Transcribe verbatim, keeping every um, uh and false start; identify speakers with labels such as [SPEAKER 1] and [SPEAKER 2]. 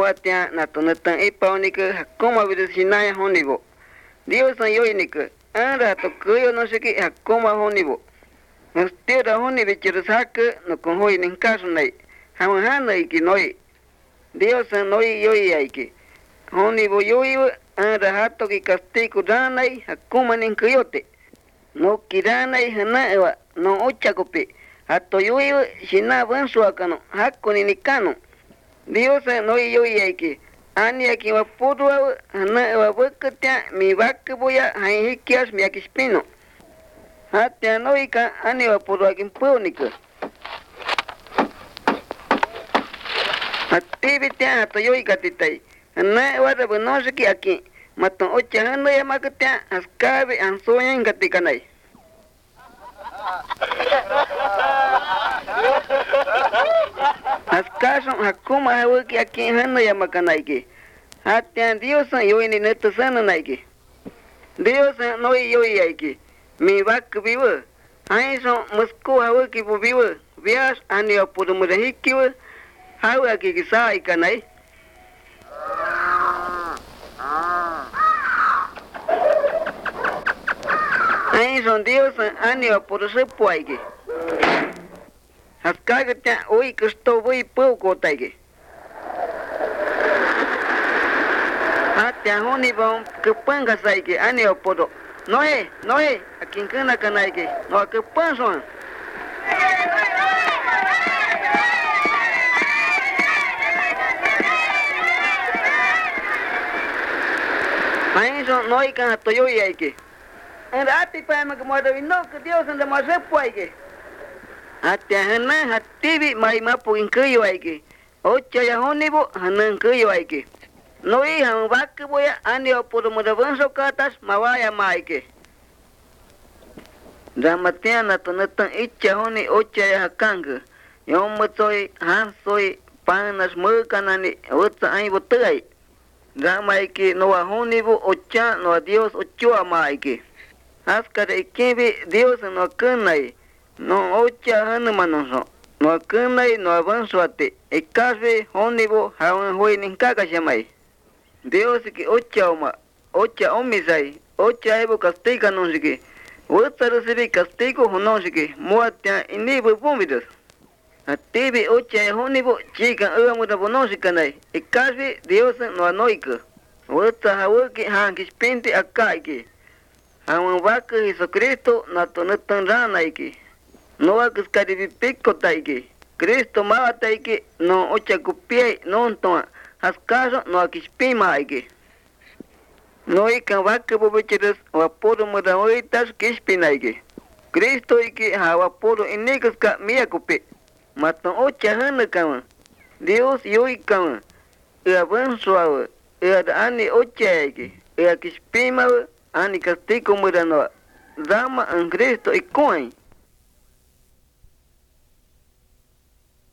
[SPEAKER 1] Muatia natonatan ipaonika hakoma virusinaya honibo. Dios san yoinika. Anda to kuyo no shiki hakoma honibo. Mustira honi vichirusaka no konhoi ninkaso nai. Hamahana iki noi. Dios san noi yoi aiki. Honibo yoi anda hato ki castigo ranai hakoma ninkuyote. No kiranai hanaewa no ochakope. Hato yoi shina vansuakano hakoni nikano. Dios no yo yake ani aki wa podwa na wa bakatya mi bakboya hai kias mi akispino hatya noika ani wa podwa kimponika activitya to yo ikatitai na wa de no siki aki maton ocha handa ya makatya askabe ansoya ingatikanai Askaso hakuma hawaki aki hana ya makanaike. Hatya Dios yoi ni neto sana naike. Dios noi yoi aike. Mi bak viva. Aiso musko hawaki bu viva. Vias ani apuru murahiki wa. Hawaki kisa ikanai. Aiso Dios ani apuru sepu aike. Haskagatya oi kusto voi pouco taige. Hatya honi bom kepanga saike ani opodo. Noe, noe, akinkana kanaike. No kepanso. Aiso noi kan toyo yaike. Ati pa magmodo no que Dios anda más sepuaike. Hatya hana hatibi mai mapu inkuyo aike. Ocha ya honibo hanan kuyo aike. Noi ham bak boya ani oporo mudavanso katas mawaya maike. Dramatiana tonatan icha honi ocha ya hakanga. Yomotsoi hansoi panas mukanani utsa ai botai. Dramaike noa honibo ocha no Dios ochoa maike. Haskare ikibi Dios no kunai. No ocha hanumanoso. No kunai no avansuate. Ekasve honibo hawan hoi ninkaka shamai. Dios ki ocha oma. Ocha omisai. Ocha ebo castiga non sike. Wotsa recibi castigo honon sike. Muatya inibo bumidas. Atibi ocha honibo chika uamuda bonon sikanai. Ekasve Dios no anoika. Wotsa hawaki hankispinti akaiki. Hawan waka Jesucristo natonatan ranaiki. No akas karibi pico taike. Cristo mawa taike no ocha kupiai non toa. Haskaso no akispima aike. No ikan waka bobechiras waporo mudaoitas kispinaike. Cristo ike ha waporo inikas ka mia kupi. Maton ocha hana kama. Dios yoi kama. Ea bansuawa. Ea da ani ocha aike. Ea kispima ani castigo mudanoa. Dama en Cristo ikoin.